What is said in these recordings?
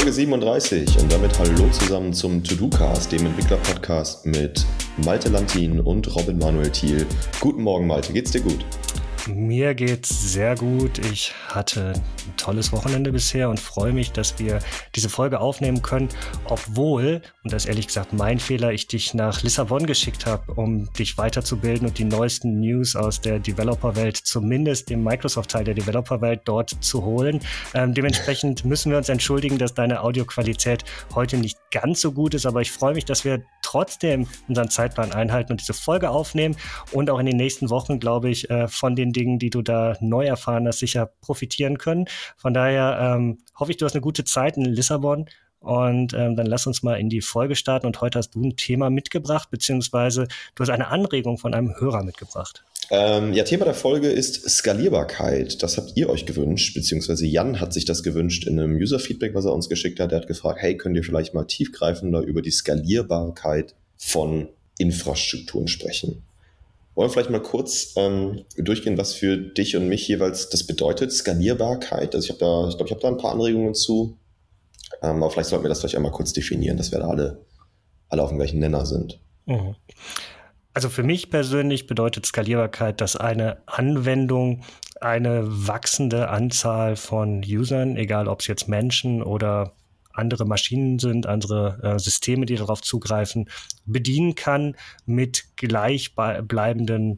Folge 37 und damit hallo zusammen zum To-Do-Cast, dem Entwickler-Podcast mit Malte Lantin und Robin Manuel Thiel. Guten Morgen, Malte, geht's dir gut? Mir geht's sehr gut. Ich hatte ein tolles Wochenende bisher und freue mich, dass wir diese Folge aufnehmen können, obwohl, und das ist ehrlich gesagt mein Fehler, ich dich nach Lissabon geschickt habe, um dich weiterzubilden und die neuesten News aus der Developer-Welt, zumindest dem Microsoft-Teil der Developer-Welt, dort zu holen. Dementsprechend müssen wir uns entschuldigen, dass deine Audioqualität heute nicht ganz so gut ist, aber ich freue mich, dass wir trotzdem unseren Zeitplan einhalten und diese Folge aufnehmen und auch in den nächsten Wochen, glaube ich, von den Dingen, die du da neu erfahren hast, sicher profitieren können. Von daher hoffe ich, du hast eine gute Zeit in Lissabon und dann lass uns mal in die Folge starten. Und heute hast du ein Thema mitgebracht, beziehungsweise du hast eine Anregung von einem Hörer mitgebracht. Thema der Folge ist Skalierbarkeit. Das habt ihr euch gewünscht, beziehungsweise Jan hat sich das gewünscht in einem User-Feedback, was er uns geschickt hat. Er hat gefragt, hey, könnt ihr vielleicht mal tiefgreifender über die Skalierbarkeit von Infrastrukturen sprechen? Wollen wir vielleicht mal kurz durchgehen, was für dich und mich jeweils das bedeutet, Skalierbarkeit? Also ich glaube, ich habe da ein paar Anregungen zu, aber vielleicht sollten wir das einmal kurz definieren, dass wir da alle auf dem gleichen Nenner sind. Mhm. Also für mich persönlich bedeutet Skalierbarkeit, dass eine Anwendung eine wachsende Anzahl von Usern, egal ob es jetzt Menschen oder andere Maschinen sind, andere Systeme, die darauf zugreifen, bedienen kann mit gleichbleibender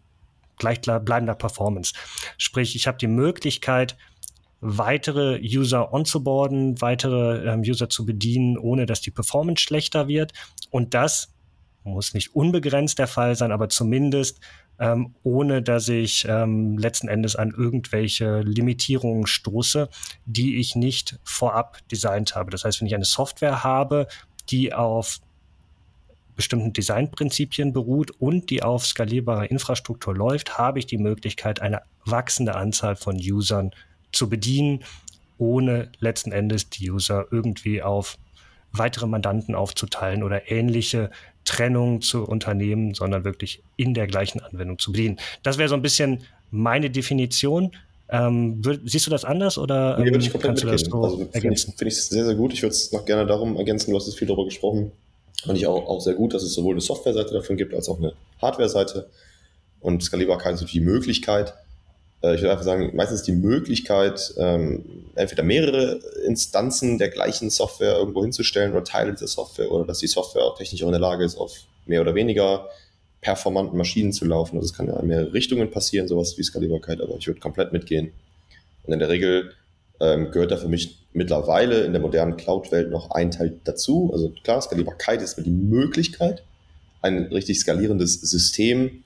Performance. Sprich, ich habe die Möglichkeit, weitere User onzuboarden, weitere User zu bedienen, ohne dass die Performance schlechter wird. Und das muss nicht unbegrenzt der Fall sein, aber zumindest ohne, dass ich letzten Endes an irgendwelche Limitierungen stoße, die ich nicht vorab designt habe. Das heißt, wenn ich eine Software habe, die auf bestimmten Designprinzipien beruht und die auf skalierbarer Infrastruktur läuft, habe ich die Möglichkeit, eine wachsende Anzahl von Usern zu bedienen, ohne letzten Endes die User irgendwie auf weitere Mandanten aufzuteilen oder ähnliche Trennung zu unternehmen, sondern wirklich in der gleichen Anwendung zu bedienen. Das wäre so ein bisschen meine Definition. Siehst du das anders oder Nee, würde ich komplett kannst du das mitgehen. so ergänzen? Finde ich sehr, sehr gut. Ich würde es noch gerne darum ergänzen, du hast jetzt viel darüber gesprochen. Fand ich auch sehr gut, dass es sowohl eine Softwareseite davon gibt, als auch eine Hardware-Seite. Und Skalierbarkeit ist natürlich die Möglichkeit, ich würde einfach sagen, meistens die Möglichkeit, entweder mehrere Instanzen der gleichen Software irgendwo hinzustellen oder Teile dieser Software, oder dass die Software auch technisch auch in der Lage ist, auf mehr oder weniger performanten Maschinen zu laufen. Also es kann ja in mehrere Richtungen passieren, sowas wie Skalierbarkeit, aber ich würde komplett mitgehen. Und in der Regel gehört da für mich mittlerweile in der modernen Cloud-Welt noch ein Teil dazu. Also klar, Skalierbarkeit ist die Möglichkeit, ein richtig skalierendes System,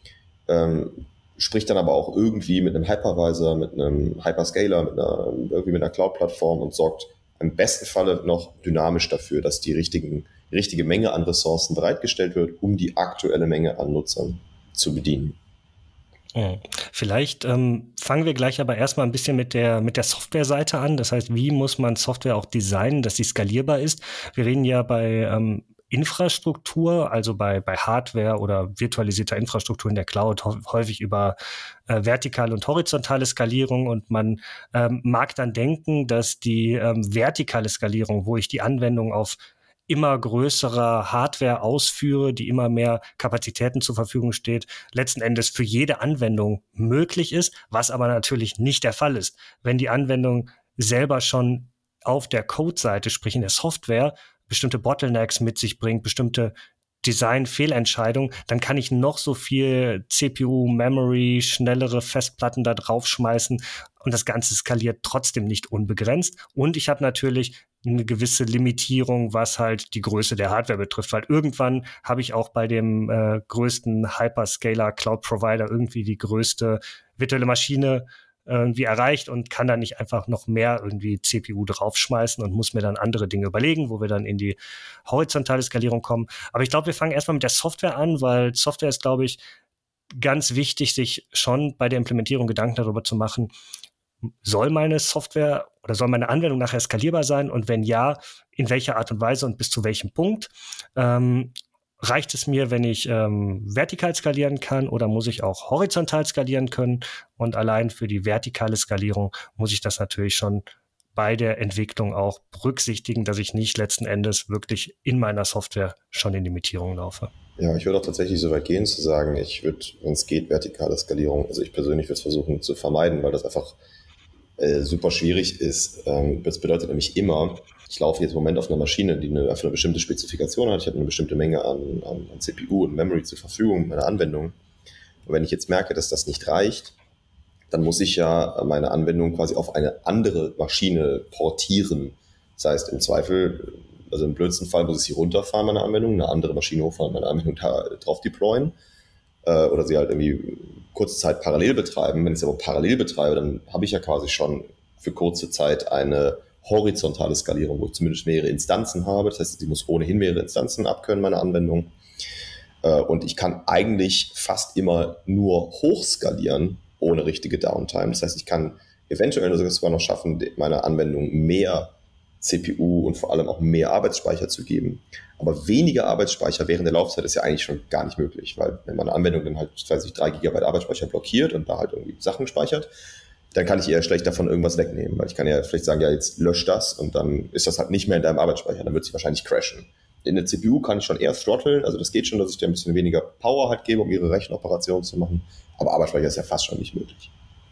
spricht dann aber auch irgendwie mit einem Hypervisor, mit einem Hyperscaler, irgendwie mit einer Cloud-Plattform und sorgt im besten Falle noch dynamisch dafür, dass die richtige Menge an Ressourcen bereitgestellt wird, um die aktuelle Menge an Nutzern zu bedienen. Vielleicht fangen wir gleich aber erstmal ein bisschen mit der Software-Seite an. Das heißt, wie muss man Software auch designen, dass sie skalierbar ist? Wir reden ja bei Infrastruktur, also bei Hardware oder virtualisierter Infrastruktur in der Cloud häufig über vertikale und horizontale Skalierung, und man mag dann denken, dass die vertikale Skalierung, wo ich die Anwendung auf immer größerer Hardware ausführe, die immer mehr Kapazitäten zur Verfügung steht, letzten Endes für jede Anwendung möglich ist, was aber natürlich nicht der Fall ist. Wenn die Anwendung selber schon auf der Code-Seite, sprich in der Software, bestimmte Bottlenecks mit sich bringt, bestimmte Design-Fehlentscheidungen, dann kann ich noch so viel CPU, Memory, schnellere Festplatten da draufschmeißen und das Ganze skaliert trotzdem nicht unbegrenzt. Und ich habe natürlich eine gewisse Limitierung, was halt die Größe der Hardware betrifft, weil irgendwann habe ich auch bei dem größten Hyperscaler Cloud Provider irgendwie die größte virtuelle Maschine irgendwie erreicht und kann dann nicht einfach noch mehr irgendwie CPU draufschmeißen und muss mir dann andere Dinge überlegen, wo wir dann in die horizontale Skalierung kommen. Aber ich glaube, wir fangen erstmal mit der Software an, weil Software ist, glaube ich, ganz wichtig, sich schon bei der Implementierung Gedanken darüber zu machen, soll meine Software oder soll meine Anwendung nachher skalierbar sein? Und wenn ja, in welcher Art und Weise und bis zu welchem Punkt? Reicht es mir, wenn ich vertikal skalieren kann, oder muss ich auch horizontal skalieren können? Und allein für die vertikale Skalierung muss ich das natürlich schon bei der Entwicklung auch berücksichtigen, dass ich nicht letzten Endes wirklich in meiner Software schon in Limitierung laufe. Ja, ich würde auch tatsächlich so weit gehen zu sagen, ich würde, wenn es geht, vertikale Skalierung, also ich persönlich würde es versuchen zu vermeiden, weil das einfach super schwierig ist. Das bedeutet nämlich immer, ich laufe jetzt im Moment auf einer Maschine, die einfach eine bestimmte Spezifikation hat. Ich habe eine bestimmte Menge an CPU und Memory zur Verfügung mit meiner Anwendung. Und wenn ich jetzt merke, dass das nicht reicht, dann muss ich ja meine Anwendung quasi auf eine andere Maschine portieren. Das heißt, im Zweifel, also im blödsten Fall muss ich sie runterfahren, meine Anwendung, eine andere Maschine hochfahren, meine Anwendung drauf deployen oder sie halt irgendwie kurze Zeit parallel betreiben. Wenn ich es aber parallel betreibe, dann habe ich ja quasi schon für kurze Zeit eine horizontale Skalierung, wo ich zumindest mehrere Instanzen habe. Das heißt, sie muss ohnehin mehrere Instanzen abkönnen, meine Anwendung. Und ich kann eigentlich fast immer nur hochskalieren, ohne richtige Downtime. Das heißt, ich kann eventuell sogar noch schaffen, meiner Anwendung mehr CPU und vor allem auch mehr Arbeitsspeicher zu geben. Aber weniger Arbeitsspeicher während der Laufzeit ist ja eigentlich schon gar nicht möglich, weil wenn meine Anwendung dann halt, weiß ich, 3 GB Arbeitsspeicher blockiert und da halt irgendwie Sachen speichert, dann kann ich eher schlecht davon irgendwas wegnehmen, weil ich kann ja vielleicht sagen, ja, jetzt lösch das und dann ist das halt nicht mehr in deinem Arbeitsspeicher, dann wird sie wahrscheinlich crashen. In der CPU kann ich schon eher throtteln, also das geht schon, dass ich dir ein bisschen weniger Power halt gebe, um ihre Rechenoperationen zu machen, aber Arbeitsspeicher ist ja fast schon nicht möglich.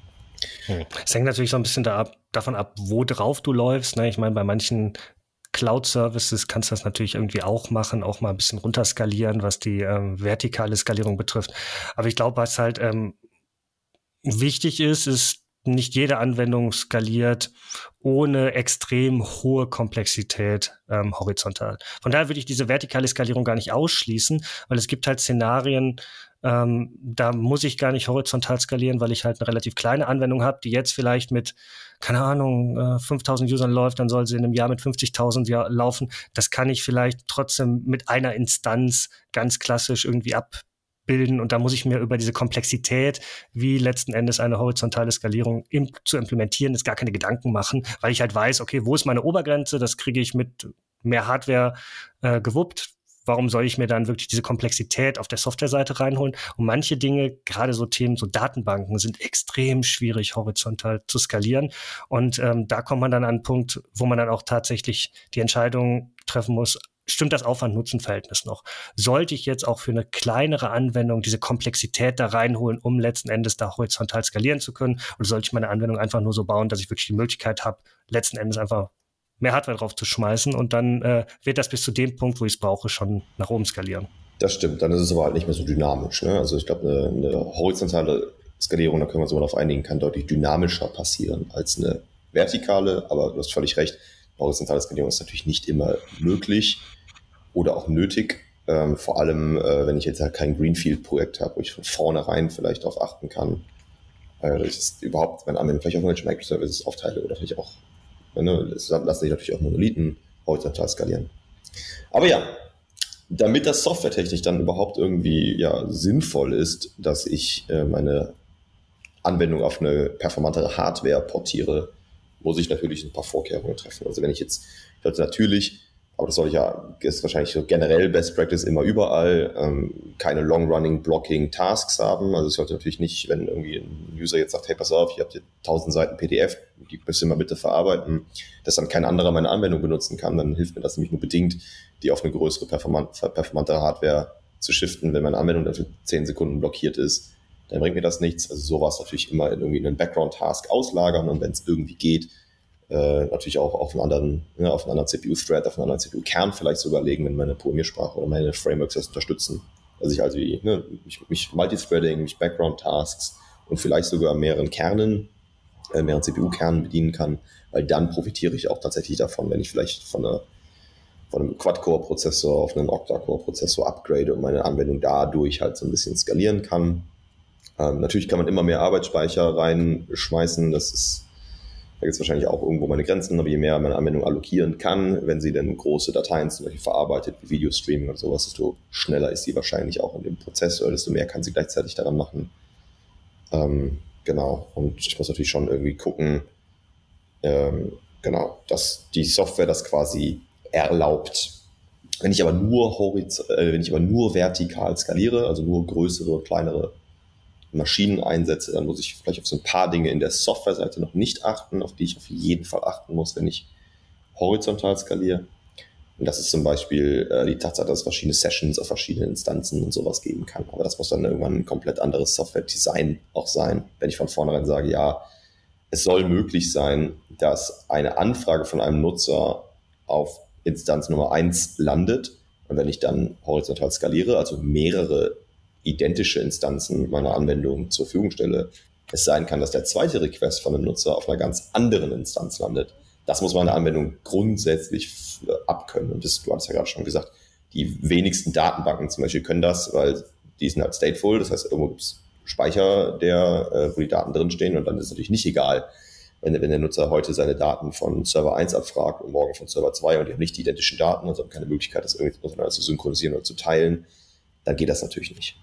Es hängt natürlich so ein bisschen davon ab, wo drauf du läufst. Ne? Ich meine, bei manchen Cloud-Services kannst du das natürlich irgendwie auch machen, auch mal ein bisschen runterskalieren, was die vertikale Skalierung betrifft. Aber ich glaube, was halt wichtig ist nicht jede Anwendung skaliert ohne extrem hohe Komplexität horizontal. Von daher würde ich diese vertikale Skalierung gar nicht ausschließen, weil es gibt halt Szenarien, da muss ich gar nicht horizontal skalieren, weil ich halt eine relativ kleine Anwendung habe, die jetzt vielleicht mit, keine Ahnung, 5.000 Usern läuft, dann soll sie in einem Jahr mit 50.000 laufen. Das kann ich vielleicht trotzdem mit einer Instanz ganz klassisch irgendwie abbilden und da muss ich mir über diese Komplexität, wie letzten Endes eine horizontale Skalierung zu implementieren, ist gar keine Gedanken machen, weil ich halt weiß, okay, wo ist meine Obergrenze, das kriege ich mit mehr Hardware gewuppt. Warum soll ich mir dann wirklich diese Komplexität auf der Softwareseite reinholen? Und manche Dinge, gerade so Themen, so Datenbanken, sind extrem schwierig horizontal zu skalieren. Und da kommt man dann an einen Punkt, wo man dann auch tatsächlich die Entscheidung treffen muss, stimmt das Aufwand-Nutzen-Verhältnis noch? Sollte ich jetzt auch für eine kleinere Anwendung diese Komplexität da reinholen, um letzten Endes da horizontal skalieren zu können? Oder sollte ich meine Anwendung einfach nur so bauen, dass ich wirklich die Möglichkeit habe, letzten Endes einfach mehr Hardware drauf zu schmeißen und dann wird das bis zu dem Punkt, wo ich es brauche, schon nach oben skalieren. Das stimmt, dann ist es aber halt nicht mehr so dynamisch. Ne? Also ich glaube, eine horizontale Skalierung, da können wir uns mal darauf einigen, kann deutlich dynamischer passieren als eine vertikale, aber du hast völlig recht, horizontale Skalierung ist natürlich nicht immer möglich oder auch nötig, vor allem, wenn ich jetzt halt kein Greenfield-Projekt habe, wo ich von vornherein vielleicht darauf achten kann, dass ich überhaupt meine Anwendung vielleicht auch nur Microservices aufteile oder vielleicht auch, es lassen sich natürlich auch Monolithen horizontal skalieren. Aber ja, damit das softwaretechnisch dann überhaupt irgendwie sinnvoll ist, dass ich meine Anwendung auf eine performantere Hardware portiere, muss ich natürlich ein paar Vorkehrungen treffen. Also wenn ich sollte natürlich, aber das ist wahrscheinlich so generell Best Practice immer überall, keine long-running blocking Tasks haben. Also ich sollte natürlich nicht, wenn irgendwie ein User jetzt sagt, hey, pass auf, ihr habt hier 1000 Seiten PDF, die müsst ihr mal bitte verarbeiten, dass dann kein anderer meine Anwendung benutzen kann, dann hilft mir das nämlich nur bedingt, die auf eine größere, performantere Hardware zu shiften. Wenn meine Anwendung dann für 10 Sekunden blockiert ist, dann bringt mir das nichts. Also sowas natürlich immer in irgendwie einen Background-Task auslagern und wenn es irgendwie geht, natürlich auch auf einen anderen CPU-Thread, auf einen anderen CPU-Kern vielleicht sogar legen, wenn meine Programmiersprache oder meine Frameworks das unterstützen. Also ich also mich Multithreading, mich Background-Tasks und vielleicht sogar mehreren CPU-Kernen bedienen kann, weil dann profitiere ich auch tatsächlich davon, wenn ich vielleicht von einem Quad-Core-Prozessor auf einen Octa-Core-Prozessor upgrade und meine Anwendung dadurch halt so ein bisschen skalieren kann. Natürlich kann man immer mehr Arbeitsspeicher reinschmeißen, da gibt es wahrscheinlich auch irgendwo meine Grenzen, aber je mehr meine Anwendung allokieren kann, wenn sie dann große Dateien zum Beispiel verarbeitet, wie Videostreaming und sowas, desto schneller ist sie wahrscheinlich auch in dem Prozessor, desto mehr kann sie gleichzeitig daran machen. Genau, und ich muss natürlich schon irgendwie gucken, dass die Software das quasi erlaubt. Wenn ich aber nur vertikal skaliere, also nur größere, kleinere Maschinen einsetze, dann muss ich vielleicht auf so ein paar Dinge in der Softwareseite noch nicht achten, auf die ich auf jeden Fall achten muss, wenn ich horizontal skaliere. Und das ist zum Beispiel die Tatsache, dass es verschiedene Sessions auf verschiedenen Instanzen und sowas geben kann. Aber das muss dann irgendwann ein komplett anderes Software-Design auch sein, wenn ich von vornherein sage, ja, es soll möglich sein, dass eine Anfrage von einem Nutzer auf Instanz Nummer 1 landet. Und wenn ich dann horizontal skaliere, also mehrere identische Instanzen meiner Anwendung zur Verfügung stelle, es sein kann, dass der zweite Request von einem Nutzer auf einer ganz anderen Instanz landet. Das muss meine Anwendung grundsätzlich abkönnen. Und du hast ja gerade schon gesagt, die wenigsten Datenbanken zum Beispiel können das, weil die sind halt stateful. Das heißt, irgendwo gibt es Speicher, wo die Daten drinstehen. Und dann ist es natürlich nicht egal, wenn der Nutzer heute seine Daten von Server 1 abfragt und morgen von Server 2 und die haben nicht die identischen Daten, also haben keine Möglichkeit, das irgendwie zu synchronisieren oder zu teilen, dann geht das natürlich nicht.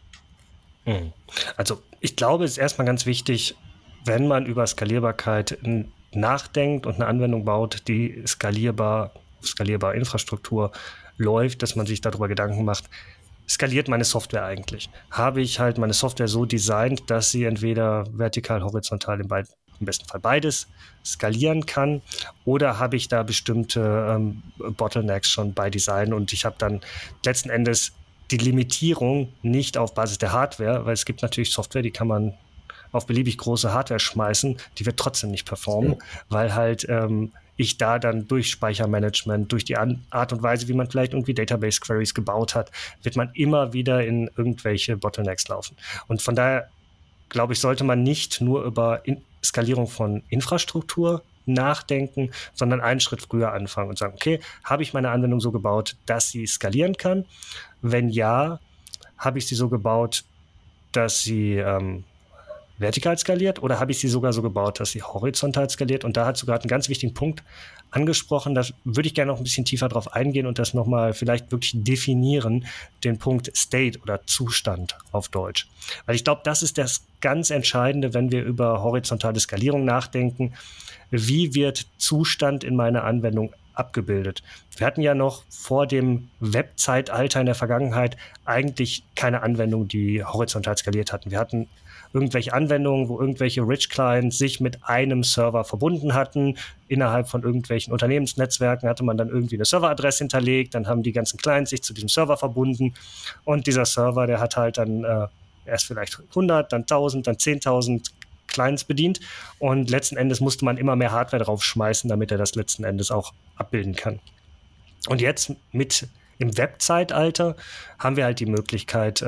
Also ich glaube, es ist erstmal ganz wichtig, wenn man über Skalierbarkeit nachdenkt und eine Anwendung baut, die skalierbar Infrastruktur läuft, dass man sich darüber Gedanken macht, skaliert meine Software eigentlich? Habe ich halt meine Software so designt, dass sie entweder vertikal, horizontal, im besten Fall beides skalieren kann, oder habe ich da bestimmte Bottlenecks schon bei Design und ich habe dann letzten Endes die Limitierung nicht auf Basis der Hardware, weil es gibt natürlich Software, die kann man auf beliebig große Hardware schmeißen, die wird trotzdem nicht performen, weil halt ich da dann durch Speichermanagement, durch die Art und Weise, wie man vielleicht irgendwie Database-Queries gebaut hat, wird man immer wieder in irgendwelche Bottlenecks laufen. Und von daher, glaube ich, sollte man nicht nur über Skalierung von Infrastruktur nachdenken, sondern einen Schritt früher anfangen und sagen, okay, habe ich meine Anwendung so gebaut, dass sie skalieren kann? Wenn ja, habe ich sie so gebaut, dass sie vertikal skaliert, oder habe ich sie sogar so gebaut, dass sie horizontal skaliert? Und da hat sogar einen ganz wichtigen Punkt angesprochen, da würde ich gerne noch ein bisschen tiefer drauf eingehen und das nochmal vielleicht wirklich definieren, den Punkt State oder Zustand auf Deutsch. Weil ich glaube, das ist das ganz Entscheidende, wenn wir über horizontale Skalierung nachdenken. Wie wird Zustand in meiner Anwendung abgebildet? Wir hatten ja noch vor dem Web-Zeitalter in der Vergangenheit eigentlich keine Anwendung, die horizontal skaliert hatten. Wir hatten irgendwelche Anwendungen, wo irgendwelche Rich-Clients sich mit einem Server verbunden hatten. Innerhalb von irgendwelchen Unternehmensnetzwerken hatte man dann irgendwie eine Serveradresse hinterlegt, dann haben die ganzen Clients sich zu diesem Server verbunden und dieser Server, der hat halt dann erst vielleicht 100, dann 1000, dann 10.000 Clients bedient und letzten Endes musste man immer mehr Hardware draufschmeißen, damit er das letzten Endes auch abbilden kann. Und jetzt im Web-Zeitalter haben wir halt die Möglichkeit,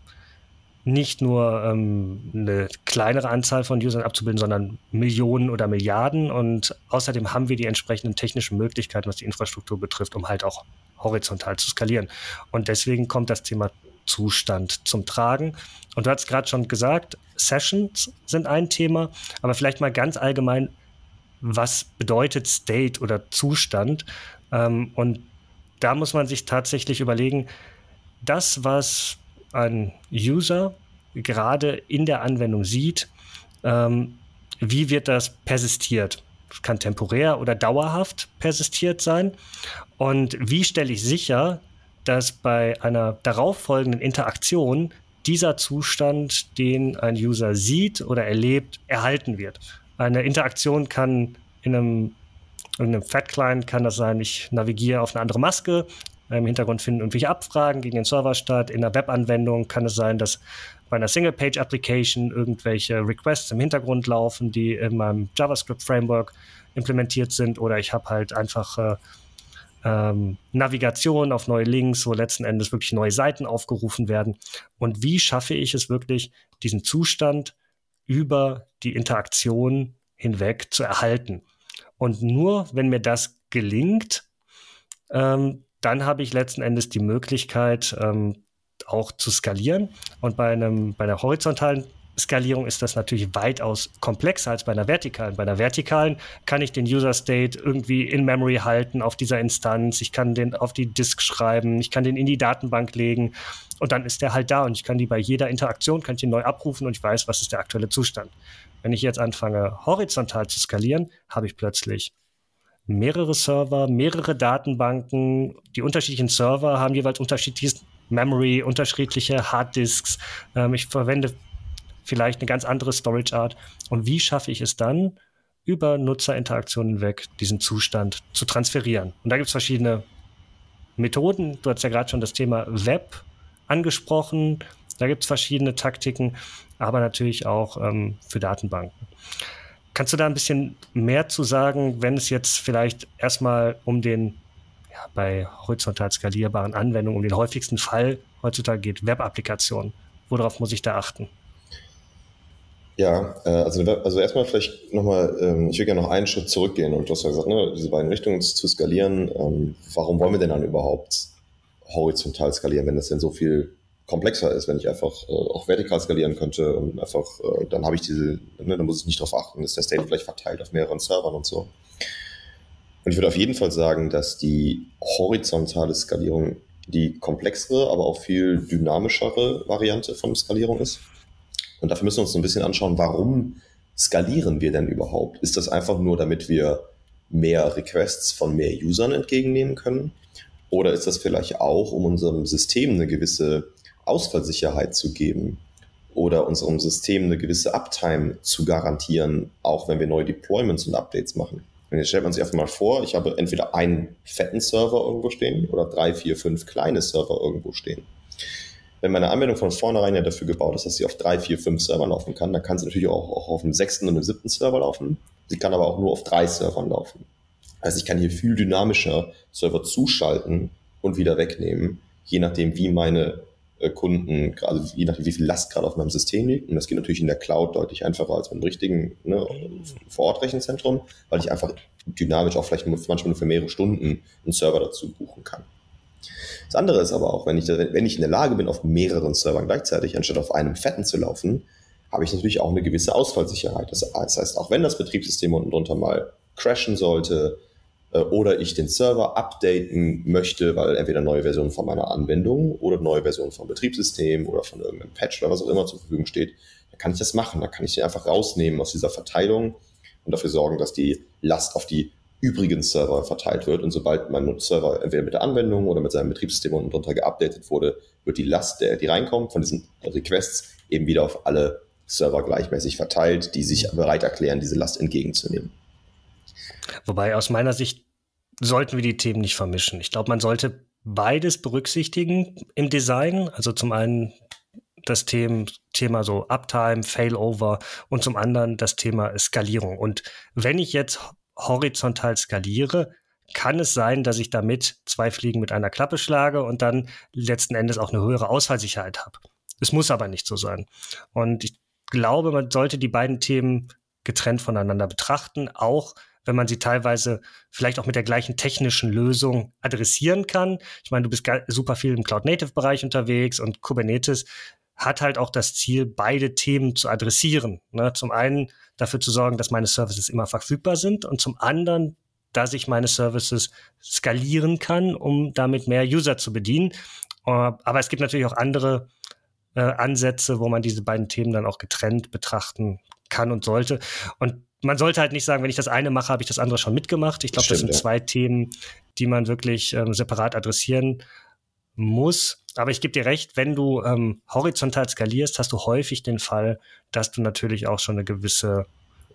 nicht nur eine kleinere Anzahl von Usern abzubilden, sondern Millionen oder Milliarden. Und außerdem haben wir die entsprechenden technischen Möglichkeiten, was die Infrastruktur betrifft, um halt auch horizontal zu skalieren. Und deswegen kommt das Thema Zustand zum Tragen. Und du hast gerade schon gesagt, Sessions sind ein Thema, aber vielleicht mal ganz allgemein, was bedeutet State oder Zustand? Und da muss man sich tatsächlich überlegen, das, was ein User gerade in der Anwendung sieht, wie wird das persistiert? Es kann temporär oder dauerhaft persistiert sein. Und wie stelle ich sicher, dass bei einer darauffolgenden Interaktion dieser Zustand, den ein User sieht oder erlebt, erhalten wird? Eine Interaktion kann in einem Fat-Client kann das sein, ich navigiere auf eine andere Maske, im Hintergrund finden irgendwelche Abfragen gegen den Server statt. In einer Webanwendung kann es sein, dass bei einer Single-Page-Application irgendwelche Requests im Hintergrund laufen, die in meinem JavaScript-Framework implementiert sind. Oder ich habe halt einfach Navigation auf neue Links, wo letzten Endes wirklich neue Seiten aufgerufen werden. Und wie schaffe ich es wirklich, diesen Zustand über die Interaktion hinweg zu erhalten? Und nur wenn mir das gelingt, dann habe ich letzten Endes die Möglichkeit, auch zu skalieren. Und bei einer horizontalen Skalierung ist das natürlich weitaus komplexer als bei einer vertikalen. Bei einer vertikalen kann ich den User State irgendwie in Memory halten auf dieser Instanz. Ich kann den auf die Disk schreiben. Ich kann den in die Datenbank legen. Und dann ist der halt da. Und ich kann die bei jeder Interaktion, kann ich den neu abrufen und ich weiß, was ist der aktuelle Zustand. Wenn ich jetzt anfange, horizontal zu skalieren, habe ich plötzlich mehrere Server, mehrere Datenbanken. Die unterschiedlichen Server haben jeweils unterschiedliches Memory, unterschiedliche Harddisks. Ich verwende vielleicht eine ganz andere Storage-Art. Und wie schaffe ich es dann, über Nutzerinteraktionen hinweg diesen Zustand zu transferieren? Und da gibt es verschiedene Methoden. Du hast ja gerade schon das Thema Web angesprochen. Da gibt es verschiedene Taktiken, aber natürlich auch für Datenbanken. Kannst du da ein bisschen mehr zu sagen, wenn es jetzt vielleicht erstmal um den, bei horizontal skalierbaren Anwendungen, um den häufigsten Fall heutzutage geht, Web-Applikationen? Worauf muss ich da achten? Ja, also erstmal vielleicht nochmal, ich will gerne noch einen Schritt zurückgehen und du hast ja gesagt, ne, diese beiden Richtungen zu skalieren. Warum wollen wir denn dann überhaupt horizontal skalieren, wenn das denn so viel komplexer ist, wenn ich einfach auch vertikal skalieren könnte und einfach, dann habe ich dann muss ich nicht darauf achten, ist der State vielleicht verteilt auf mehreren Servern und so. Und ich würde auf jeden Fall sagen, dass die horizontale Skalierung die komplexere, aber auch viel dynamischere Variante von Skalierung ist. Und dafür müssen wir uns so ein bisschen anschauen, warum skalieren wir denn überhaupt? Ist das einfach nur, damit wir mehr Requests von mehr Usern entgegennehmen können? Oder ist das vielleicht auch, um unserem System eine gewisse Ausfallsicherheit zu geben oder unserem System eine gewisse Uptime zu garantieren, auch wenn wir neue Deployments und Updates machen? Und jetzt stellt man sich einfach mal vor, ich habe entweder einen fetten Server irgendwo stehen oder 3, 4, 5 kleine Server irgendwo stehen. Wenn meine Anwendung von vornherein ja dafür gebaut ist, dass sie auf 3, 4, 5 Servern laufen kann, dann kann sie natürlich auch auf einem 6. und einem 7. Server laufen. Sie kann aber auch nur auf 3 Servern laufen. Also ich kann hier viel dynamischer Server zuschalten und wieder wegnehmen, je nachdem, wie meine Kunden, also je nachdem, wie viel Last gerade auf meinem System liegt. Und das geht natürlich in der Cloud deutlich einfacher als mit einem richtigen Vor-Ort-Rechenzentrum, weil ich einfach dynamisch auch vielleicht manchmal nur für mehrere Stunden einen Server dazu buchen kann. Das andere ist aber auch, wenn ich in der Lage bin, auf mehreren Servern gleichzeitig, anstatt auf einem fetten zu laufen, habe ich natürlich auch eine gewisse Ausfallsicherheit. Das heißt, auch wenn das Betriebssystem unten drunter mal crashen sollte oder ich den Server updaten möchte, weil entweder neue Versionen von meiner Anwendung oder neue Versionen vom Betriebssystem oder von irgendeinem Patch oder was auch immer zur Verfügung steht, dann kann ich das machen. Dann kann ich den einfach rausnehmen aus dieser Verteilung und dafür sorgen, dass die Last auf die übrigen Server verteilt wird. Und sobald mein Server entweder mit der Anwendung oder mit seinem Betriebssystem unten drunter geupdatet wurde, wird die Last, die reinkommt von diesen Requests, eben wieder auf alle Server gleichmäßig verteilt, die sich bereit erklären, diese Last entgegenzunehmen. Wobei aus meiner Sicht sollten wir die Themen nicht vermischen. Ich glaube, man sollte beides berücksichtigen im Design. Also zum einen das Thema so Uptime, Failover und zum anderen das Thema Skalierung. Und wenn ich jetzt horizontal skaliere, kann es sein, dass ich damit 2 Fliegen mit einer Klappe schlage und dann letzten Endes auch eine höhere Ausfallsicherheit habe. Es muss aber nicht so sein. Und ich glaube, man sollte die beiden Themen getrennt voneinander betrachten, auch wenn man sie teilweise vielleicht auch mit der gleichen technischen Lösung adressieren kann. Ich meine, du bist super viel im Cloud-Native-Bereich unterwegs und Kubernetes hat halt auch das Ziel, beide Themen zu adressieren. Ne? Zum einen dafür zu sorgen, dass meine Services immer verfügbar sind und zum anderen, dass ich meine Services skalieren kann, um damit mehr User zu bedienen. Aber es gibt natürlich auch andere Ansätze, wo man diese beiden Themen dann auch getrennt betrachten kann und sollte. Und man sollte halt nicht sagen, wenn ich das eine mache, habe ich das andere schon mitgemacht. Ich glaube, das sind 2 Themen, die man wirklich separat adressieren muss. Aber ich gebe dir recht, wenn du horizontal skalierst, hast du häufig den Fall, dass du natürlich auch schon eine gewisse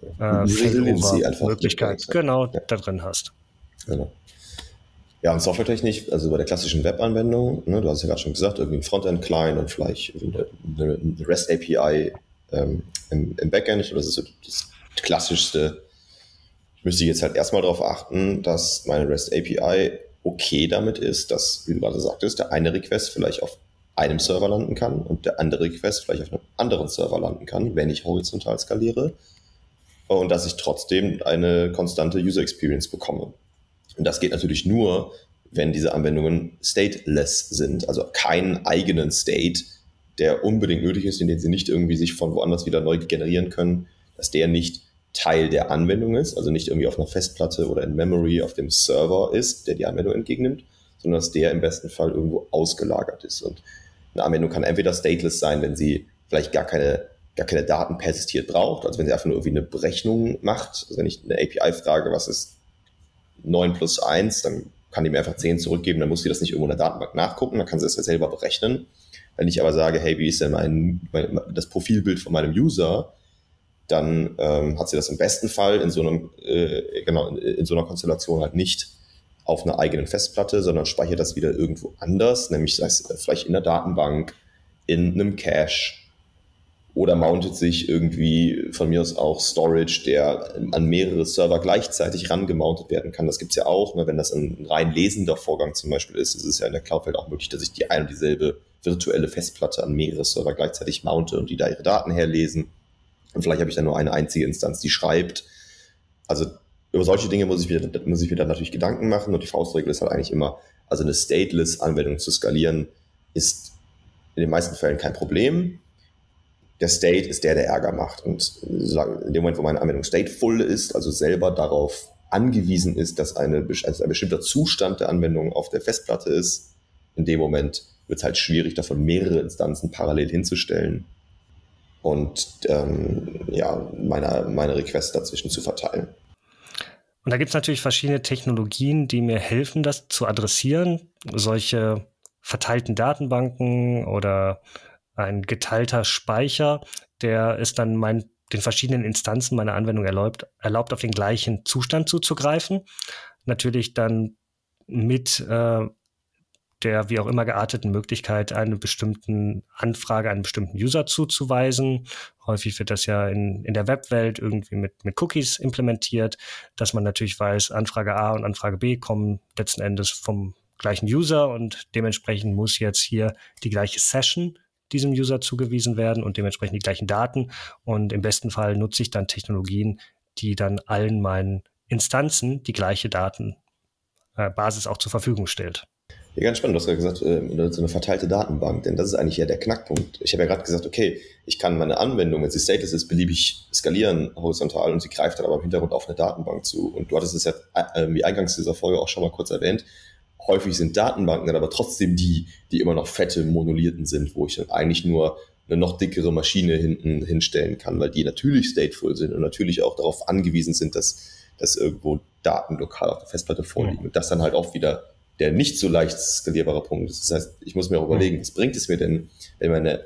Failover-Möglichkeit da drin hast. Genau. Ja, und softwaretechnisch, also bei der klassischen Web-Anwendung, ne, du hast ja gerade schon gesagt, irgendwie ein Frontend-Client und vielleicht eine REST-API im Backend. Das ist so das Klassischste. Ich müsste jetzt halt erstmal darauf achten, dass meine REST-API okay damit ist, dass, wie du gerade sagtest, der eine Request vielleicht auf einem Server landen kann und der andere Request vielleicht auf einem anderen Server landen kann, wenn ich horizontal skaliere. Und dass ich trotzdem eine konstante User Experience bekomme. Und das geht natürlich nur, wenn diese Anwendungen stateless sind, also keinen eigenen State, der unbedingt nötig ist, in dem sie nicht irgendwie sich von woanders wieder neu generieren können, dass der nicht Teil der Anwendung ist, also nicht irgendwie auf einer Festplatte oder in Memory auf dem Server ist, der die Anwendung entgegennimmt, sondern dass der im besten Fall irgendwo ausgelagert ist. Und eine Anwendung kann entweder stateless sein, wenn sie vielleicht gar keine Daten persistiert braucht, also wenn sie einfach nur irgendwie eine Berechnung macht. Also wenn ich eine API frage, was ist 9 plus 1, dann kann die mir einfach 10 zurückgeben, dann muss sie das nicht irgendwo in der Datenbank nachgucken, dann kann sie das ja selber berechnen. Wenn ich aber sage, hey, wie ist denn das Profilbild von meinem User, dann hat sie das im besten Fall in so einer Konstellation halt nicht auf einer eigenen Festplatte, sondern speichert das wieder irgendwo anders, nämlich sei es vielleicht in der Datenbank, in einem Cache oder mountet sich irgendwie von mir aus auch Storage, der an mehrere Server gleichzeitig rangemountet werden kann. Das gibt es ja auch, ne? Wenn das ein rein lesender Vorgang zum Beispiel ist es ja in der Cloud-Welt auch möglich, dass ich die ein und dieselbe virtuelle Festplatte an mehrere Server gleichzeitig mounte und die da ihre Daten herlesen. Und vielleicht habe ich dann nur eine einzige Instanz, die schreibt. Also über solche Dinge muss ich mir dann natürlich Gedanken machen und die Faustregel ist halt eigentlich immer, also eine Stateless-Anwendung zu skalieren, ist in den meisten Fällen kein Problem. Der State ist der Ärger macht. Und in dem Moment, wo meine Anwendung stateful ist, also selber darauf angewiesen ist, dass ein bestimmter Zustand der Anwendung auf der Festplatte ist, in dem Moment wird es halt schwierig, davon mehrere Instanzen parallel hinzustellen und meine Requests dazwischen zu verteilen. Und da gibt es natürlich verschiedene Technologien, die mir helfen, das zu adressieren. Solche verteilten Datenbanken oder ein geteilter Speicher, der ist dann den verschiedenen Instanzen meiner Anwendung erlaubt, auf den gleichen Zustand zuzugreifen. Natürlich dann mit der wie auch immer gearteten Möglichkeit, eine bestimmten Anfrage, einen bestimmten User zuzuweisen. Häufig wird das ja in der Webwelt irgendwie mit Cookies implementiert, dass man natürlich weiß, Anfrage A und Anfrage B kommen letzten Endes vom gleichen User und dementsprechend muss jetzt hier die gleiche Session diesem User zugewiesen werden und dementsprechend die gleichen Daten. Und im besten Fall nutze ich dann Technologien, die dann allen meinen Instanzen die gleiche Datenbasis auch zur Verfügung stellt. Ja, ganz spannend. Du hast gerade gesagt, so eine verteilte Datenbank, denn das ist eigentlich ja der Knackpunkt. Ich habe ja gerade gesagt, okay, ich kann meine Anwendung, wenn sie stateless ist, beliebig skalieren horizontal und sie greift dann aber im Hintergrund auf eine Datenbank zu. Und du hattest es ja wie eingangs dieser Folge auch schon mal kurz erwähnt. Häufig sind Datenbanken dann aber trotzdem die immer noch fette Monolithen sind, wo ich dann eigentlich nur eine noch dickere Maschine hinten hinstellen kann, weil die natürlich stateful sind und natürlich auch darauf angewiesen sind, dass irgendwo Daten lokal auf der Festplatte vorliegen. Und das dann halt auch wieder der nicht so leicht skalierbare Punkt ist. Das heißt, ich muss mir auch überlegen, was bringt es mir denn, wenn meine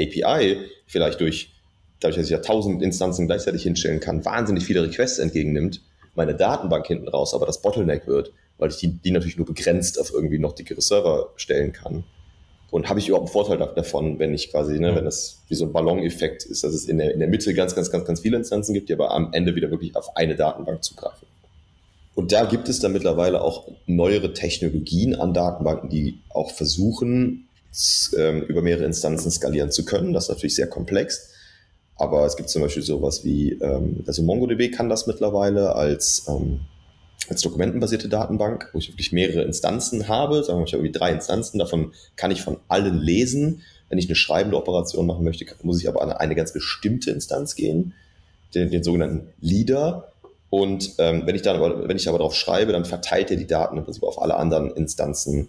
API vielleicht dadurch, dass ich ja 1000 Instanzen gleichzeitig hinstellen kann, wahnsinnig viele Requests entgegennimmt, meine Datenbank hinten raus aber das Bottleneck wird, weil ich die natürlich nur begrenzt auf irgendwie noch dickere Server stellen kann. Und habe ich überhaupt einen Vorteil davon, wenn ich quasi, wenn das wie so ein Ballon-Effekt ist, dass es in der Mitte ganz viele Instanzen gibt, die aber am Ende wieder wirklich auf eine Datenbank zugreifen. Und da gibt es dann mittlerweile auch neuere Technologien an Datenbanken, die auch versuchen, über mehrere Instanzen skalieren zu können. Das ist natürlich sehr komplex. Aber es gibt zum Beispiel sowas wie, also MongoDB kann das mittlerweile als dokumentenbasierte Datenbank, wo ich wirklich mehrere Instanzen habe. Sagen wir mal, ich habe irgendwie 3 Instanzen, davon kann ich von allen lesen. Wenn ich eine schreibende Operation machen möchte, muss ich aber an eine ganz bestimmte Instanz gehen, den sogenannten Leader. Und wenn ich aber darauf schreibe, dann verteilt er die Daten im Prinzip auf alle anderen Instanzen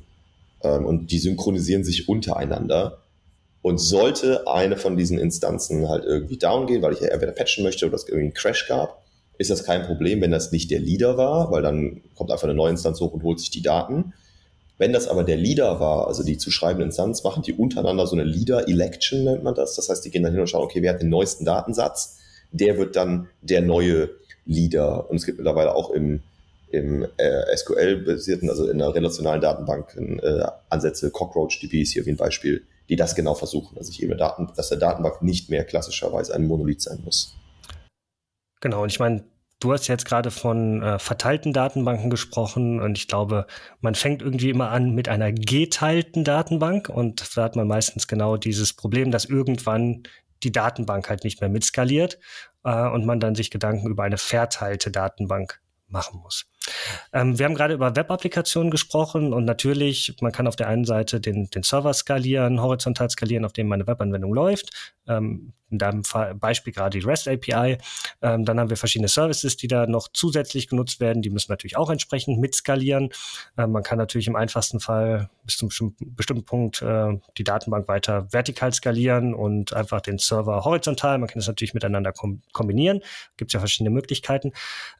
und die synchronisieren sich untereinander. Und sollte eine von diesen Instanzen halt irgendwie down gehen, weil ich ja entweder patchen möchte oder es irgendwie einen Crash gab, ist das kein Problem, wenn das nicht der Leader war, weil dann kommt einfach eine neue Instanz hoch und holt sich die Daten. Wenn das aber der Leader war, also die zu schreibende Instanz, machen die untereinander so eine Leader-Election, nennt man das. Das heißt, die gehen dann hin und schauen, okay, wer hat den neuesten Datensatz? Der wird dann der neue Leader. Und es gibt mittlerweile auch im SQL-basierten, also in der relationalen Datenbank Ansätze, CockroachDB ist hier wie ein Beispiel, die das genau versuchen, dass der Datenbank nicht mehr klassischerweise ein Monolith sein muss. Genau, und ich meine, du hast jetzt gerade von verteilten Datenbanken gesprochen und ich glaube, man fängt irgendwie immer an mit einer geteilten Datenbank und da hat man meistens genau dieses Problem, dass irgendwann die Datenbank halt nicht mehr mitskaliert und man dann sich Gedanken über eine verteilte Datenbank machen muss. Wir haben gerade über Web-Applikationen gesprochen und natürlich, man kann auf der einen Seite den Server skalieren, horizontal skalieren, auf dem meine Webanwendung läuft. In deinem Beispiel gerade die REST API. Dann haben wir verschiedene Services, die da noch zusätzlich genutzt werden. Die müssen natürlich auch entsprechend mitskalieren. Man kann natürlich im einfachsten Fall bis zum bestimmten Punkt die Datenbank weiter vertikal skalieren und einfach den Server horizontal. Man kann das natürlich miteinander kombinieren. Gibt es ja verschiedene Möglichkeiten.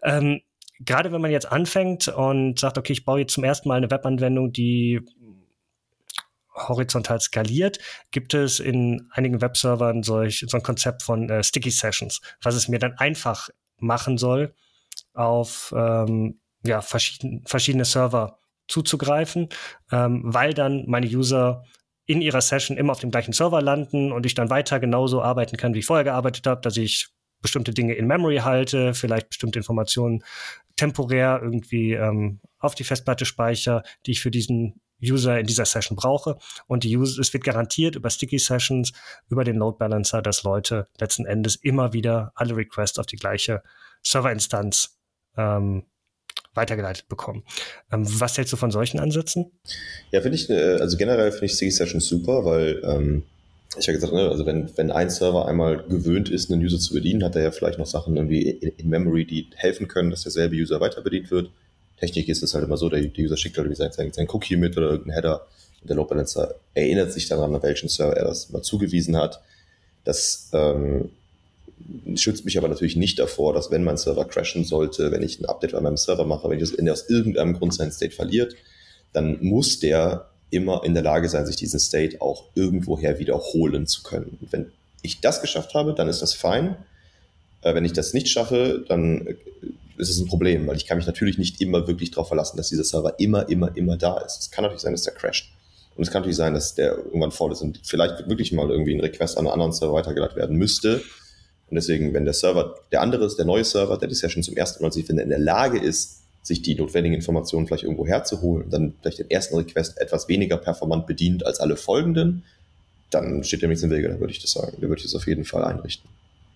Gerade wenn man jetzt anfängt und sagt, okay, ich baue jetzt zum ersten Mal eine Webanwendung, die horizontal skaliert, gibt es in einigen Webservern so ein Konzept von Sticky Sessions, was es mir dann einfach machen soll, auf verschiedene Server zuzugreifen, weil dann meine User in ihrer Session immer auf dem gleichen Server landen und ich dann weiter genauso arbeiten kann, wie ich vorher gearbeitet habe, dass ich bestimmte Dinge in Memory halte, vielleicht bestimmte Informationen temporär irgendwie auf die Festplatte speichere, die ich für diesen User in dieser Session brauche. Und es wird garantiert über Sticky Sessions, über den Load Balancer, dass Leute letzten Endes immer wieder alle Requests auf die gleiche Serverinstanz weitergeleitet bekommen. Was hältst du von solchen Ansätzen? Ja, also generell finde ich Sticky Sessions super, weil ich habe gesagt, also wenn ein Server einmal gewöhnt ist, einen User zu bedienen, hat er ja vielleicht noch Sachen irgendwie in Memory, die helfen können, dass derselbe User weiter bedient wird. Technisch ist es halt immer so, der User schickt halt sein Cookie mit oder irgendeinen Header und der Load Balancer erinnert sich daran, an welchen Server er das mal zugewiesen hat. Das schützt mich aber natürlich nicht davor, dass wenn mein Server crashen sollte, wenn ich ein Update an meinem Server mache, wenn der aus irgendeinem Grund seinen State verliert, dann muss der immer in der Lage sein, sich diesen State auch irgendwoher wiederholen zu können. Und wenn ich das geschafft habe, dann ist das fein. Wenn ich das nicht schaffe, dann ist es ein Problem, weil ich kann mich natürlich nicht immer wirklich darauf verlassen, dass dieser Server immer da ist. Es kann natürlich sein, dass der crasht. Und es kann natürlich sein, dass der irgendwann voll ist und vielleicht wirklich mal irgendwie ein Request an einen anderen Server weitergeleitet werden müsste. Und deswegen, wenn der neue Server, der die Session zum ersten Mal sieht, wenn er in der Lage ist, sich die notwendigen Informationen vielleicht irgendwo herzuholen, dann vielleicht den ersten Request etwas weniger performant bedient als alle folgenden, dann steht dem nichts im Wege, dann würde ich das sagen. Dann würde ich das auf jeden Fall einrichten.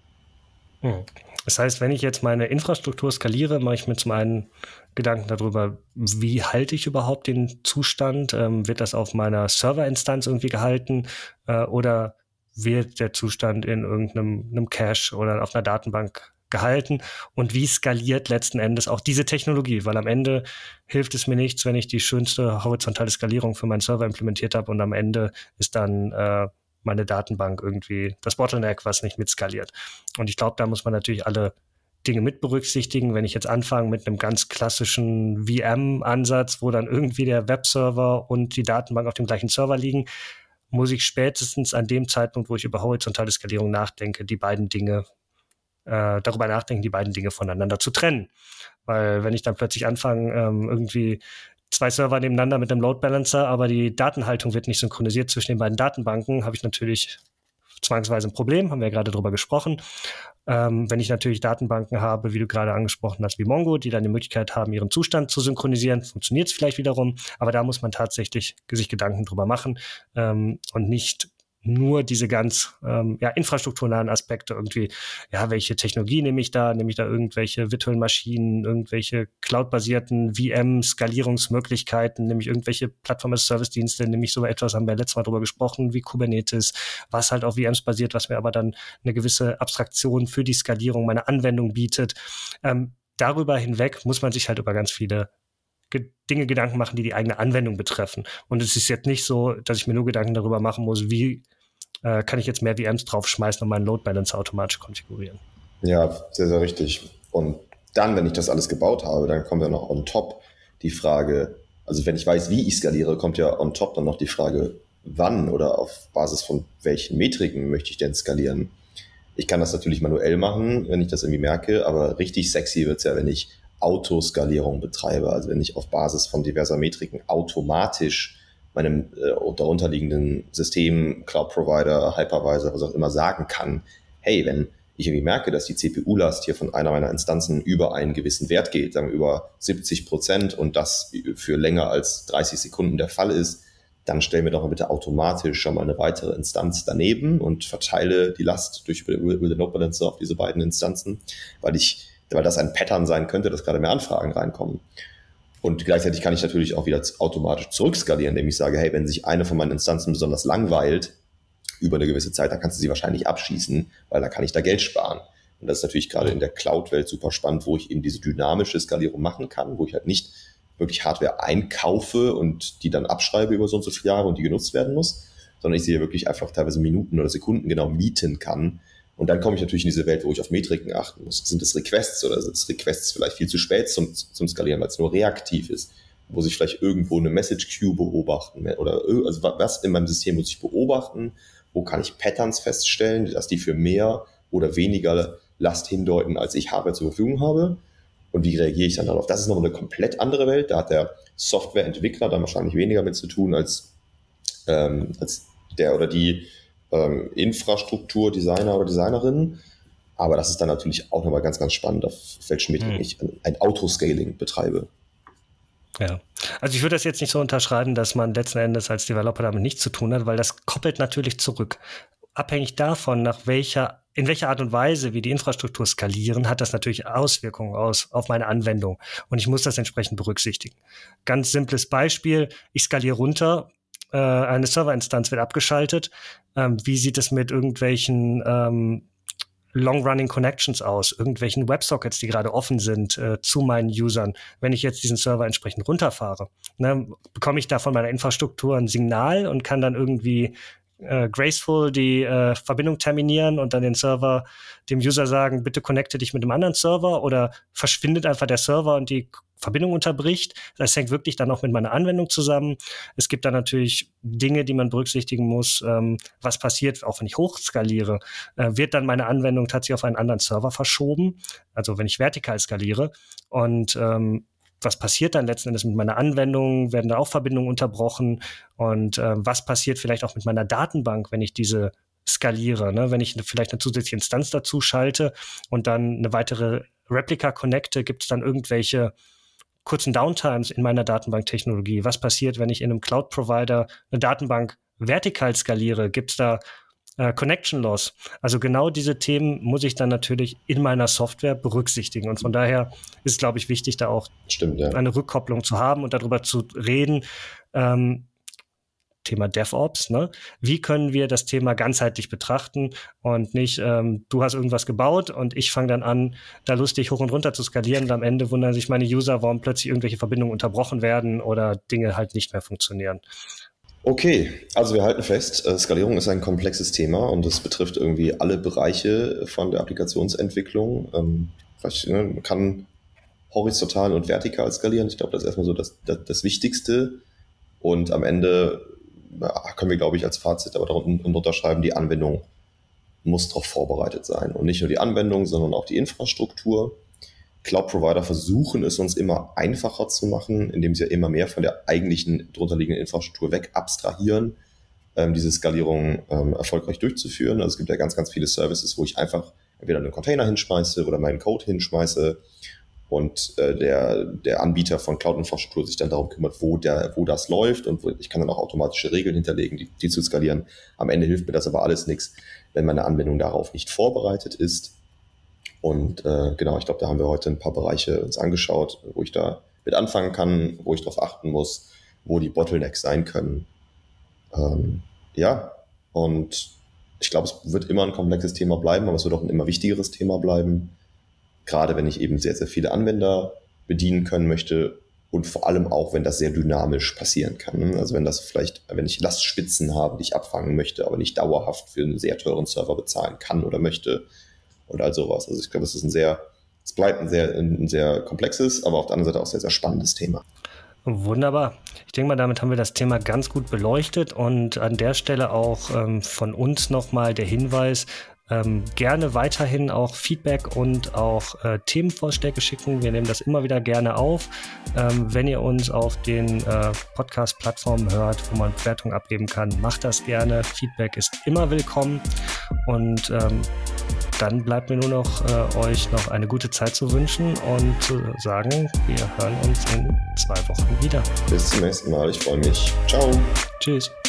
Das heißt, wenn ich jetzt meine Infrastruktur skaliere, mache ich mir zum einen Gedanken darüber, wie halte ich überhaupt den Zustand? Wird das auf meiner Serverinstanz irgendwie gehalten? Oder wird der Zustand in irgendeinem Cache oder auf einer Datenbank gehalten? Und wie skaliert letzten Endes auch diese Technologie? Weil am Ende hilft es mir nichts, wenn ich die schönste horizontale Skalierung für meinen Server implementiert habe und am Ende ist dann meine Datenbank irgendwie das Bottleneck, was nicht mitskaliert. Und ich glaube, da muss man natürlich alle Dinge mit berücksichtigen. Wenn ich jetzt anfange mit einem ganz klassischen VM-Ansatz, wo dann irgendwie der Webserver und die Datenbank auf dem gleichen Server liegen, muss ich spätestens an dem Zeitpunkt, wo ich über horizontale Skalierung nachdenke, darüber nachdenken, die beiden Dinge voneinander zu trennen. Weil wenn ich dann plötzlich anfange, irgendwie 2 Server nebeneinander mit einem Load Balancer, aber die Datenhaltung wird nicht synchronisiert zwischen den beiden Datenbanken, habe ich natürlich zwangsweise ein Problem, haben wir ja gerade drüber gesprochen. Wenn ich natürlich Datenbanken habe, wie du gerade angesprochen hast, wie Mongo, die dann die Möglichkeit haben, ihren Zustand zu synchronisieren, funktioniert es vielleicht wiederum, aber da muss man tatsächlich sich Gedanken drüber machen und nicht nur diese ganz infrastrukturnahen Aspekte irgendwie, welche Technologie nehme ich da irgendwelche virtuellen Maschinen, irgendwelche cloud-basierten VM-Skalierungsmöglichkeiten, nehme ich irgendwelche Plattform-as-Service-Dienste, nehme ich so etwas, haben wir letztes Mal drüber gesprochen, wie Kubernetes, was halt auf VMs basiert, was mir aber dann eine gewisse Abstraktion für die Skalierung meiner Anwendung bietet. Darüber hinweg muss man sich halt über ganz viele Gedanken machen, die die eigene Anwendung betreffen. Und es ist jetzt nicht so, dass ich mir nur Gedanken darüber machen muss, wie kann ich jetzt mehr VMs draufschmeißen und meinen Load Balancer automatisch konfigurieren. Ja, sehr, sehr richtig. Und dann, wenn ich das alles gebaut habe, dann kommt ja noch on top die Frage, also wenn ich weiß, wie ich skaliere, kommt ja on top dann noch die Frage, wann oder auf Basis von welchen Metriken möchte ich denn skalieren? Ich kann das natürlich manuell machen, wenn ich das irgendwie merke, aber richtig sexy wird's ja, wenn ich Autoskalierung betreibe, also wenn ich auf Basis von diverser Metriken automatisch meinem darunterliegenden System, Cloud-Provider, Hypervisor, was auch immer sagen kann, hey, wenn ich irgendwie merke, dass die CPU-Last hier von einer meiner Instanzen über einen gewissen Wert geht, sagen wir über 70% und das für länger als 30 Sekunden der Fall ist, dann stell mir doch mal bitte automatisch schon mal eine weitere Instanz daneben und verteile die Last über den Load Balancer auf diese beiden Instanzen, weil das ein Pattern sein könnte, dass gerade mehr Anfragen reinkommen. Und gleichzeitig kann ich natürlich auch wieder automatisch zurückskalieren, indem ich sage, hey, wenn sich eine von meinen Instanzen besonders langweilt über eine gewisse Zeit, dann kannst du sie wahrscheinlich abschießen, weil dann kann ich da Geld sparen. Und das ist natürlich gerade in der Cloud-Welt super spannend, wo ich eben diese dynamische Skalierung machen kann, wo ich halt nicht wirklich Hardware einkaufe und die dann abschreibe über so und so viele Jahre und die genutzt werden muss, sondern ich sie wirklich einfach teilweise Minuten oder Sekunden genau mieten kann. Und dann komme ich natürlich in diese Welt, wo ich auf Metriken achten muss. Sind es Requests oder sind es Requests vielleicht viel zu spät zum Skalieren, weil es nur reaktiv ist? muss ich vielleicht irgendwo eine Message Queue beobachten oder also was in meinem System muss ich beobachten, wo kann ich Patterns feststellen, dass die für mehr oder weniger Last hindeuten, als ich Hardware zur Verfügung habe und wie reagiere ich dann darauf. Das ist noch eine komplett andere Welt, da hat der Softwareentwickler dann wahrscheinlich weniger mit zu tun als der oder die Infrastrukturdesigner oder Designerinnen. Aber das ist dann natürlich auch nochmal ganz, ganz spannend, auf welchem Medium ich ein Autoscaling betreibe. Ja, also ich würde das jetzt nicht so unterschreiben, dass man letzten Endes als Developer damit nichts zu tun hat, weil das koppelt natürlich zurück. Abhängig davon, in welcher Art und Weise wir die Infrastruktur skalieren, hat das natürlich Auswirkungen auf meine Anwendung. Und ich muss das entsprechend berücksichtigen. Ganz simples Beispiel, ich skaliere runter, eine Serverinstanz wird abgeschaltet. Wie sieht es mit irgendwelchen Long-Running Connections aus, irgendwelchen WebSockets, die gerade offen sind zu meinen Usern, wenn ich jetzt diesen Server entsprechend runterfahre? Ne, bekomme ich da von meiner Infrastruktur ein Signal und kann dann irgendwie graceful die Verbindung terminieren und dann den Server, dem User sagen, bitte connecte dich mit einem anderen Server, oder verschwindet einfach der Server und die Verbindung unterbricht? Das hängt wirklich dann auch mit meiner Anwendung zusammen. Es gibt da natürlich Dinge, die man berücksichtigen muss. Was passiert, auch wenn ich hochskaliere? Wird dann meine Anwendung tatsächlich auf einen anderen Server verschoben? Also wenn ich vertikal skaliere. Und was passiert dann letzten Endes mit meiner Anwendung? Werden da auch Verbindungen unterbrochen? Und was passiert vielleicht auch mit meiner Datenbank, wenn ich diese skaliere? Ne? Wenn ich vielleicht eine zusätzliche Instanz dazu schalte und dann eine weitere Replika connecte, gibt es dann irgendwelche kurzen Downtimes in meiner Datenbanktechnologie? Was passiert, wenn ich in einem Cloud-Provider eine Datenbank vertikal skaliere? Gibt es da Connection Loss? Also genau diese Themen muss ich dann natürlich in meiner Software berücksichtigen. Und von daher ist es, glaube ich, wichtig, da auch eine Rückkopplung zu haben und darüber zu reden. Thema DevOps, ne? Wie können wir das Thema ganzheitlich betrachten und nicht, du hast irgendwas gebaut und ich fange dann an, da lustig hoch und runter zu skalieren und am Ende wundern sich meine User, warum plötzlich irgendwelche Verbindungen unterbrochen werden oder Dinge halt nicht mehr funktionieren. Okay, also wir halten fest, Skalierung ist ein komplexes Thema und es betrifft irgendwie alle Bereiche von der Applikationsentwicklung. Man kann horizontal und vertikal skalieren. Ich glaube, das ist erstmal so das Wichtigste. Und am Ende können wir, glaube ich, als Fazit aber darunter schreiben, die Anwendung muss darauf vorbereitet sein. Und nicht nur die Anwendung, sondern auch die Infrastruktur. Cloud-Provider versuchen es uns immer einfacher zu machen, indem sie ja immer mehr von der eigentlichen drunterliegenden Infrastruktur weg abstrahieren, diese Skalierung erfolgreich durchzuführen. Also es gibt ja ganz, ganz viele Services, wo ich einfach entweder einen Container hinschmeiße oder meinen Code hinschmeiße und der Anbieter von Cloud-Infrastruktur sich dann darum kümmert, wo das läuft, und ich kann dann auch automatische Regeln hinterlegen, die zu skalieren. Am Ende hilft mir das aber alles nichts, wenn meine Anwendung darauf nicht vorbereitet ist. Und genau, ich glaube, da haben wir heute ein paar Bereiche uns angeschaut, wo ich da mit anfangen kann, wo ich darauf achten muss, wo die Bottlenecks sein können. Ja, und ich glaube, es wird immer ein komplexes Thema bleiben, aber es wird auch ein immer wichtigeres Thema bleiben. Gerade wenn ich eben sehr, sehr viele Anwender bedienen können möchte und vor allem auch, wenn das sehr dynamisch passieren kann. Also wenn ich Lastspitzen habe, die ich abfangen möchte, aber nicht dauerhaft für einen sehr teuren Server bezahlen kann oder möchte und all sowas. Also ich glaube, es bleibt ein sehr komplexes, aber auf der anderen Seite auch sehr, sehr spannendes Thema. Wunderbar. Ich denke mal, damit haben wir das Thema ganz gut beleuchtet und an der Stelle auch von uns nochmal der Hinweis, gerne weiterhin auch Feedback und auch Themenvorschläge schicken. Wir nehmen das immer wieder gerne auf. Wenn ihr uns auf den Podcast-Plattformen hört, wo man Bewertungen abgeben kann, macht das gerne. Feedback ist immer willkommen. Und dann bleibt mir nur noch, euch noch eine gute Zeit zu wünschen und zu sagen, wir hören uns in 2 Wochen wieder. Bis zum nächsten Mal. Ich freue mich. Ciao. Tschüss.